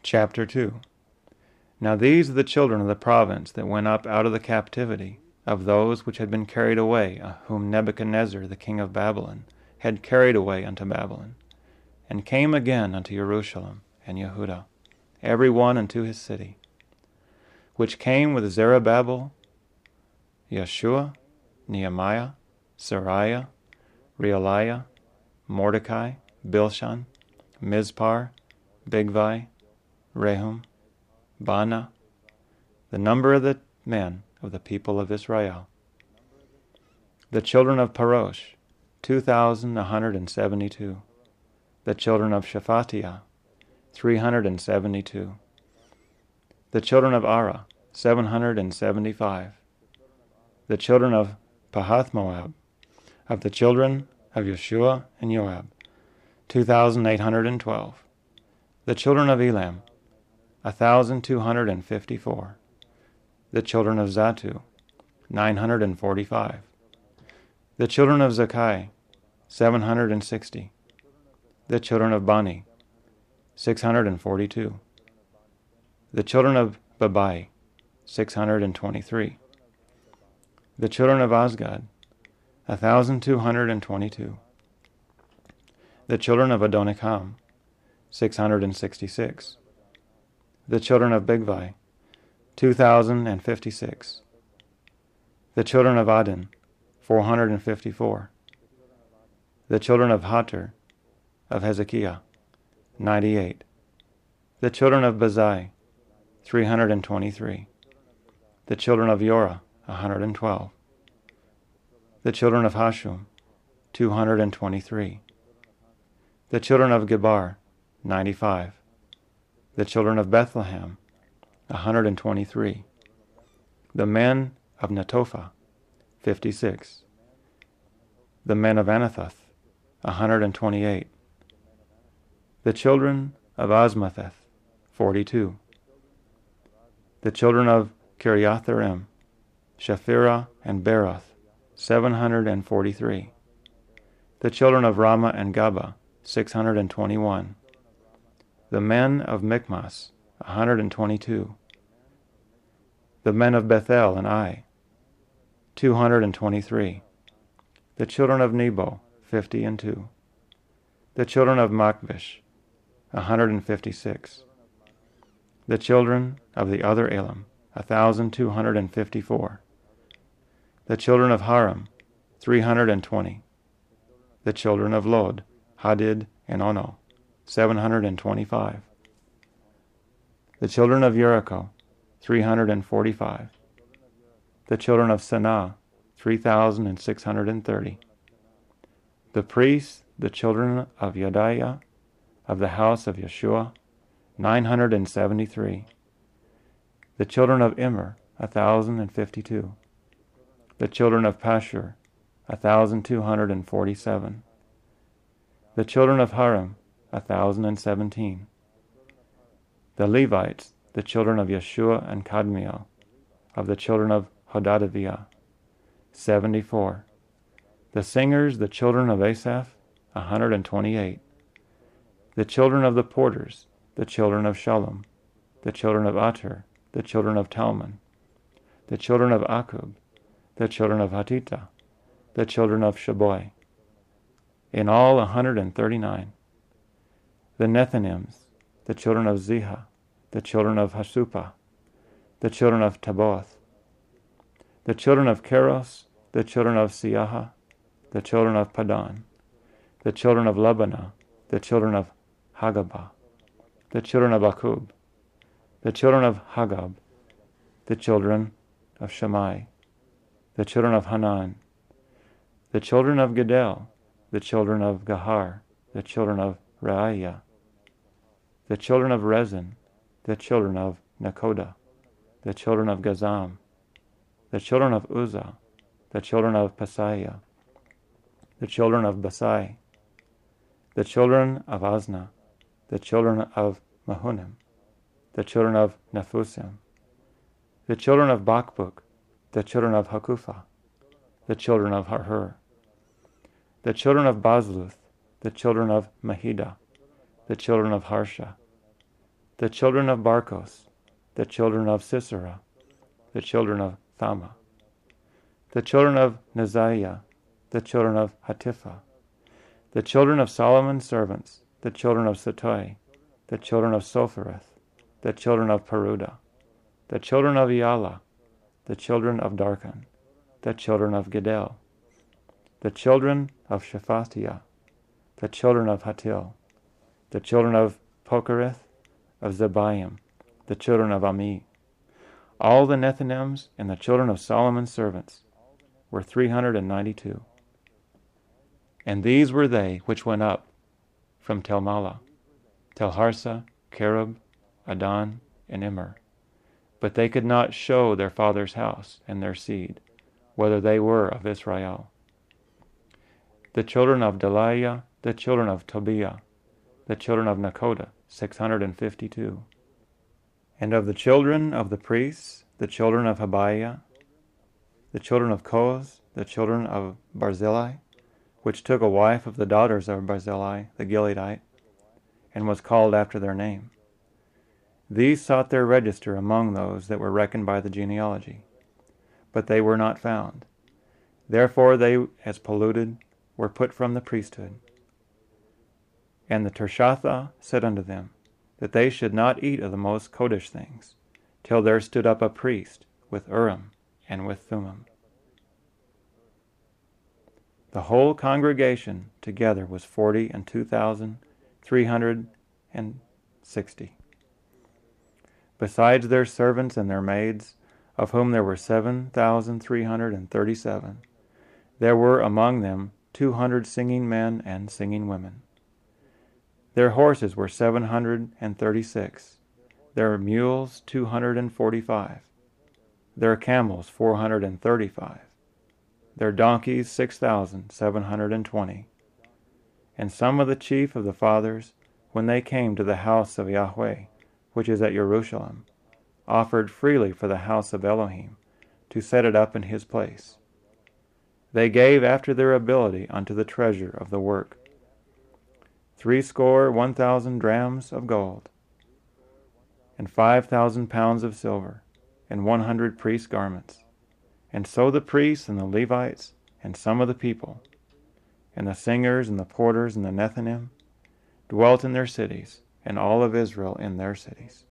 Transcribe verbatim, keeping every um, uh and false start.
Chapter two. Now these are the children of the province that went up out of the captivity, of those which had been carried away, whom Nebuchadnezzar the king of Babylon had carried away unto Babylon, and came again unto Jerusalem and Yehudah, every one unto his city, which came with Zerubbabel, Yeshua, Nehemiah, Sariah, Realiah, Mordecai, Bilshan, Mizpar, Bigvai, Rehum, Baanah, the number of the men of the people of Israel. The children of Parosh, two thousand a hundred and seventy-two. The children of Shephatiah, three hundred and seventy-two. The children of Ara, seven hundred and seventy-five. The children of Pahath-Moab, of the children of Yeshua and Joab, two thousand eight hundred and twelve. The children of Elam, a thousand two hundred and fifty-four. The children of Zatu, nine hundred and forty-five. The children of Zakai, seven hundred and sixty. The children of Bani, six hundred and forty-two. The children of Babai, six hundred and twenty-three. The children of Azgad, a thousand two hundred and twenty-two. The children of Adonikam, six hundred and sixty-six. The children of Bigvai, two thousand and fifty-six. The children of Adin, four hundred and fifty-four. The children of Hatur, of Hezekiah, ninety-eight. The children of Bazai, three hundred and twenty-three. The children of Yorah, a hundred and twelve. The children of Hashum, two hundred and twenty-three. The children of Gebar, ninety-five. The children of Bethlehem, a hundred and twenty-three. The men of Netophah, fifty-six. The men of Anathoth, a hundred and twenty-eight. The children of Azmatheth, forty-two. The children of Kiriatharim, Shephirah and Beeroth, seven hundred and forty-three. The children of Ramah and Gaba, six hundred and twenty-one. The men of Michmas, a hundred and twenty-two. The men of Bethel and Ai, two hundred and twenty-three. The children of Nebo, fifty and two. The children of Machbish, a hundred and fifty-six. The children of the other Elam, a thousand two hundred and fifty-four. The children of Haram, three hundred and twenty. The children of Lod, Hadid and Ono, seven hundred and twenty-five. The children of Jericho, three hundred and forty-five. The children of Sanaa, three thousand and six hundred and thirty. The priests, the children of Yediah, of the house of Yeshua, nine hundred and seventy-three. The children of Immer, a thousand and fifty-two. The children of Pashur, a thousand two hundred and forty-seven. The children of Haram, a thousand and seventeen. The Levites, the children of Yeshua and Kadmiel, of the children of Hodadaviah, seventy-four. The singers, the children of Asaph, a hundred and twenty-eight. The children of the porters, the children of Shalom, the children of Ater, the children of Talmon, the children of Akub, the children of Hatita, the children of Shaboi, in all a hundred and thirty-nine. The Nethinims, the children of Ziha, the children of Hasupah, the children of Taboth, the children of Keros, the children of Siaha, the children of Padan, the children of Lebanah, the children of Hagabah, the children of Akub, the children of Hagab, the children of Shammai, the children of Hanan, the children of Gedel, the children of Gahar, the children of Reaiah, the children of Rezin, the children of Nakoda, the children of Gazam, the children of Uzzah, the children of Pasaiah, the children of Basai, the children of Asna, the children of Mahunim, the children of Nephusim, the children of Bakbuk, the children of Hakupha, the children of Harhur, the children of Bazluth, the children of Mahida, the children of Harsha, the children of Barkos, the children of Sisera, the children of Thama, the children of Neziah, the children of Hatipha, the children of Solomon's servants, the children of Satoi, the children of Sophereth, the children of Peruda, the children of Eala, the children of Darkon, the children of Gedel, the children of Shephatiah, the children of Hatil, the children of Pokereth, of Zebaim, the children of Ami. All the Nethinims and the children of Solomon's servants were three hundred and ninety-two. And these were they which went up from Telmala, Telharsa, Kerub, Adon, and Immer. But they could not show their father's house and their seed, whether they were of Israel. The children of Delaiah, the children of Tobiah, the children of Nekoda, six hundred and fifty-two. And of the children of the priests, the children of Habiah, the children of Koz, the children of Barzillai, which took a wife of the daughters of Barzillai the Gileadite, and was called after their name. These sought their register among those that were reckoned by the genealogy, but they were not found. Therefore they, as polluted, were put from the priesthood. And the Tershatha said unto them, that they should not eat of the most kodesh things, till there stood up a priest with Urim and with Thummim. The whole congregation together was forty and two thousand three hundred and sixty. Besides their servants and their maids, of whom there were seven thousand three hundred and thirty-seven, there were among them two hundred singing men and singing women. Their horses were seven hundred and thirty-six, their mules two hundred and forty-five, their camels four hundred and thirty-five, their donkeys six thousand seven hundred and twenty. And some of the chief of the fathers, when they came to the house of Yahweh, which is at Jerusalem, offered freely for the house of Elohim, to set it up in his place. They gave after their ability unto the treasure of the work, threescore one thousand drams of gold, and five thousand pounds of silver, and one hundred priests' garments. And so the priests and the Levites, and some of the people, and the singers and the porters and the Nethinim, dwelt in their cities, and all of Israel in their cities.